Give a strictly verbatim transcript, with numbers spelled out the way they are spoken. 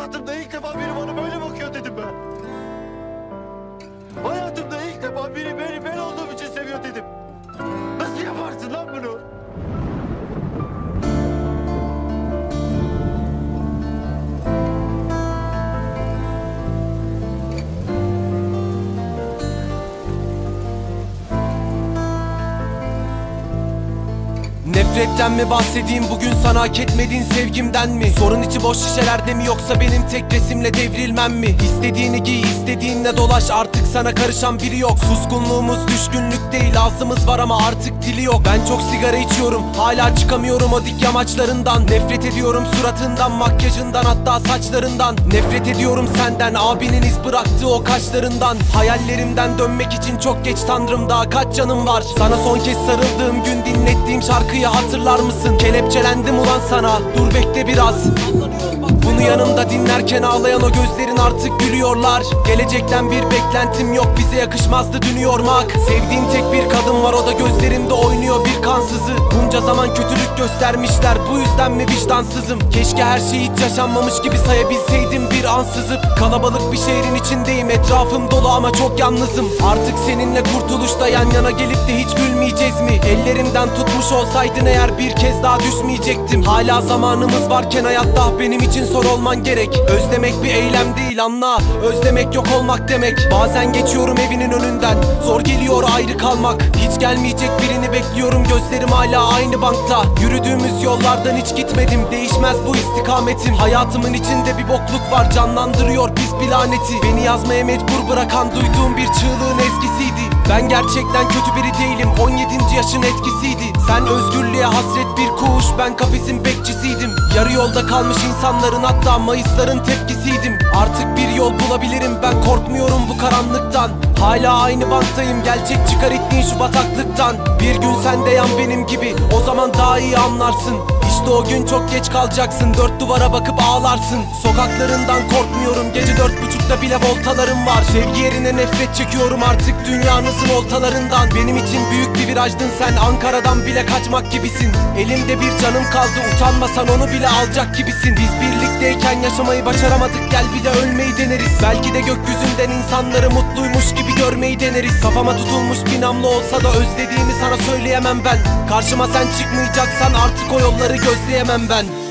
Hayatımda ilk defa biri bana böyle bakıyor dedim ben. Hayatımda ilk defa biri beni ben olduğum için seviyor dedim. Nasıl yaparsın lan bunu? Nefretten mi bahsedeyim bugün, sana hak etmediğin sevgimden mi? Sorun içi boş şişelerde mi, yoksa benim tek resimle devrilmem mi? İstediğini giy, istediğinle dolaş, artık sana karışan biri yok. Suskunluğumuz düşkünlük değil, ağzımız var ama artık dili yok. Ben çok sigara içiyorum, hala çıkamıyorum o dik yamaçlarından. Nefret ediyorum suratından, makyajından, hatta saçlarından. Nefret ediyorum senden, abinin iz bıraktığı o kaşlarından. Hayallerimden dönmek için çok geç tanrım, daha kaç canım var? Sana son kez sarıldığım gün dinlettiğim şarkıyı hatırlar mısın? Kelepçelendim ulan sana, dur bekle biraz. Bunu yanımda dinlerken ağlayan o gözlerin artık gülüyorlar. Gelecekten bir beklentim yok, bize yakışmazdı dünü yormak. Sevdiğim tek bir kadın var, o da gözlerimde oynuyor bir kansızı. Bunca zaman kötülük göstermişler, bu yüzden mi vicdansızım? Keşke her şey hiç yaşanmamış gibi sayabilseydim bir an sızıp. Kalabalık bir şehrin içindeyim, etrafım dolu ama çok yalnızım. Artık seninle kurtuluşta yan yana gelip de hiç gülmeyeceğiz mi? Ellerimden tutmuş olsaydın eğer bir kez daha düşmeyecektim. Hala zamanımız varken hayatta benim için son olman gerek. Özlemek bir eylem değil, anla. Özlemek yok olmak demek. Bazen geçiyorum evinin önünden, zor geliyor ayrı kalmak. Hiç gelmeyecek birini bekliyorum, gözlerim hala aynı bankta. Yürüdüğümüz yollardan hiç gitmedim, değişmez bu istikametim. Hayatımın içinde bir bokluk var, canlandırıyor pis bir laneti. Beni yazmaya mecbur bırakan duyduğum bir çığlığın ezgisiydi. Ben gerçekten kötü biri değilim, on yedinci yaşın etkisiydi. Sen özgürlüğe hasret bir kuş, ben kafesin bekçisiydim. Yarı yolda kalmış insanların, hatta mayısların tepkisiydim. Artık bir yol bulabilirim, ben korkmuyorum bu karanlıktan. Hala aynı banktayım, gelecek çıkar ettiğin şu bataklıktan. Bir gün sen de yan benim gibi, o zaman daha iyi anlarsın. İşte o gün çok geç kalacaksın, dört duvara bakıp ağlarsın. Sokaklarından korkmuyorum, gece dört buçukta bile voltalarım var. Sevgi yerine nefret çekiyorum artık dünyanızın oltalarından. Benim için büyük bir virajdın sen, Ankara'dan bile kaçmak gibisin. Elimde bir canım kaldı, utanmasan onu bile alacak gibisin. Biz birlikteyken yaşamayı başaramadık, gel bir de ölmeyi deneriz. Belki de gökyüzünden insanları mutluymuş gibi görmeyi deneriz. Kafama tutulmuş bir namlu olsa da özlediğimi sana söyleyemem ben. Karşıma sen çıkmayacaksan artık o yolları gözleyemem ben.